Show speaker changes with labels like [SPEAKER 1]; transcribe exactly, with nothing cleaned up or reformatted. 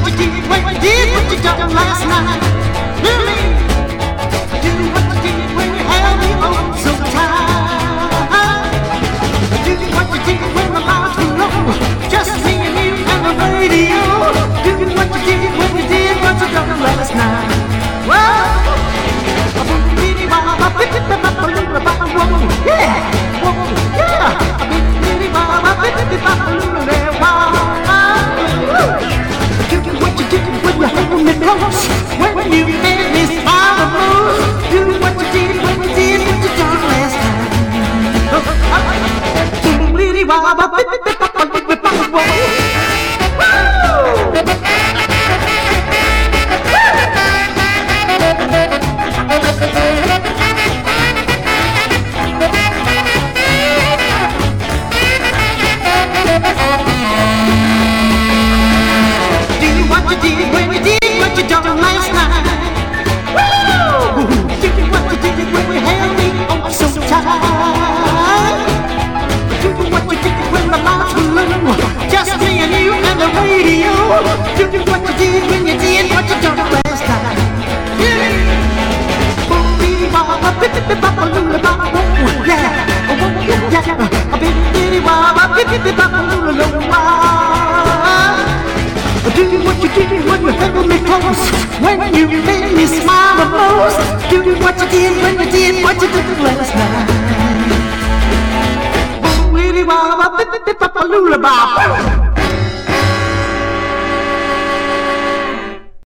[SPEAKER 1] you did when you did what you done last night. Really, do what you did when you held me on so tight. Do what you did when the lights were low, just me and you and the radio. Do what you did when you did what you done last night. Whoa, really, wow, yeah, whoa, yeah, really, wow, what you did when you held me close, when you made me smile the most. Do what you did when you did what you done last time. Really, wow, do what you did when you did what you done last time. Yeah. Do what you did when you held me close, when you made me smile the most. Do what you did when you did what you did last night.